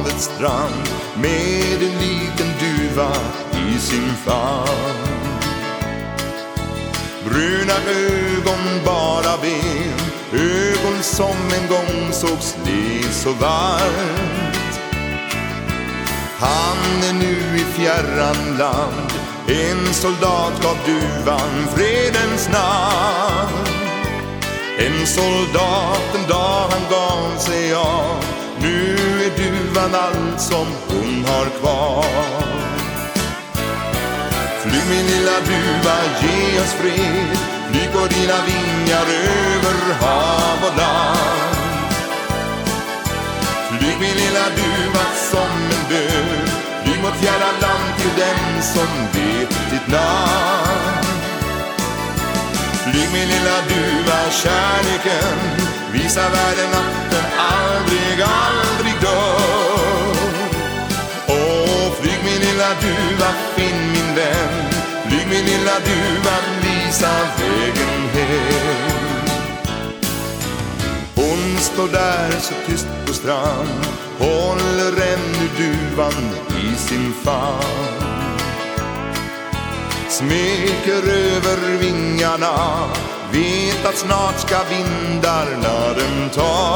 havets strand med en liten duva i sin famn. Bruna ögon, bara ben, ögon som en gång sågs le så varmt. Han är nu i fjärran land, en soldat gav duvan fredens namn. En soldat en dag han gav sig av, nu är duvan allt som hon har kvar. Flyg min lilla duva, ge oss fred, flyg på dina vingar över hav och land. Flyg min lilla duva som en bön, flyg mot fjärran land till den som vet ditt namn. Flyg min lilla duva, kärleken, visa världen att den aldrig, aldrig dör. Åh, flyg min lilla duva, finn min vän, flyg min lilla duva, visa vägen hem. Hon står där så tyst på strand, håller ännu duvan i sin famn. Smeker över vingarna, vet att snart ska vindarna den ta.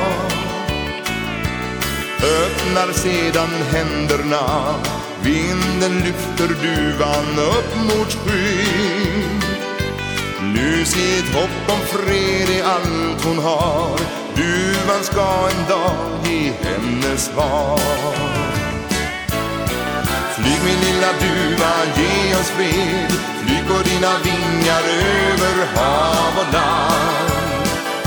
Öppnar sedan händerna, vinden lyfter duvan upp mot skyn. Nu sitt hopp om fred är allt hon har, duvan ska en dag ge henne svar. Flyg min lilla duva, ge oss fred, flyg på dina vingar över hav och land.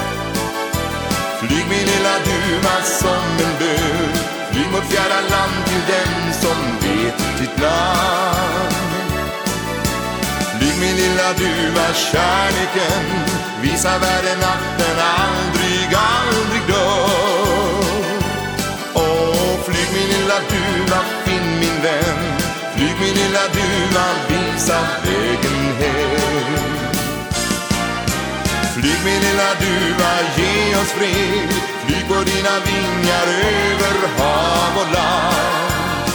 Flyg min lilla duva som en bön, flyg mot fjärran land till den som vet ditt namn. Flyg min lilla duva, kärleken, visa världen att den aldrig, aldrig dör. Åh, flyg min lilla duva, finn min vän, flyg min lilla duva, visa vägen hem. Flyg min lilla duva, ge oss fred, flyg på dina vingar över hav och land.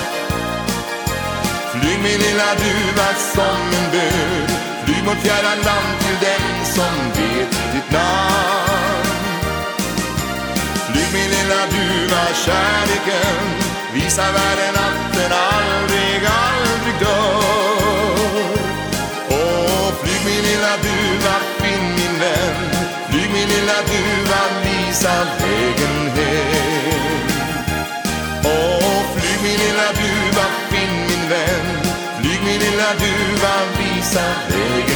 Flyg min lilla duva som en bön, flyg mot fjärran land till den som vet ditt namn. Flyg min lilla duva, kärleken, visa världen att den aldrig, aldrig dör. Åh, flyg min lilla duva, finn min vän, flyg min lilla duva, visa vägen hem. Åh, flyg min lilla duva, finn min vän, flyg min lilla duva, visa vägen.